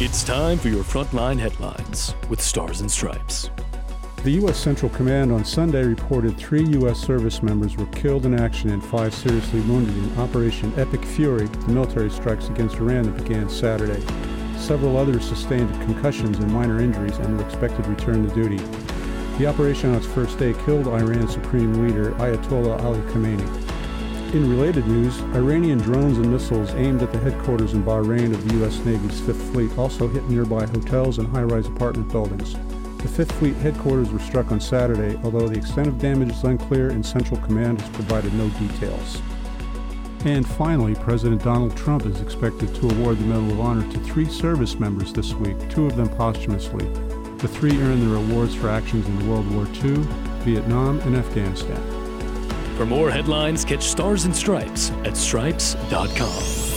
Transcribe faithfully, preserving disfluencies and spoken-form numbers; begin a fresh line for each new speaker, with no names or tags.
It's time for your Frontline Headlines with Stars and Stripes.
The U S Central Command on Sunday reported three U S service members were killed in action and five seriously wounded in Operation Epic Fury, the military strikes against Iran that began Saturday. Several others sustained concussions and minor injuries and were expected to return to duty. The operation on its first day killed Iran's supreme leader, Ayatollah Ali Khamenei. In related news, Iranian drones and missiles aimed at the headquarters in Bahrain of the U S Navy's Fifth Fleet also hit nearby hotels and high-rise apartment buildings. The Fifth Fleet headquarters were struck on Saturday, although the extent of damage is unclear and Central Command has provided no details. And finally, President Donald Trump is expected to award the Medal of Honor to three service members this week, two of them posthumously. The three earned their awards for actions in World War Two, Vietnam, and Afghanistan.
For more headlines, catch Stars and Stripes at stripes dot com.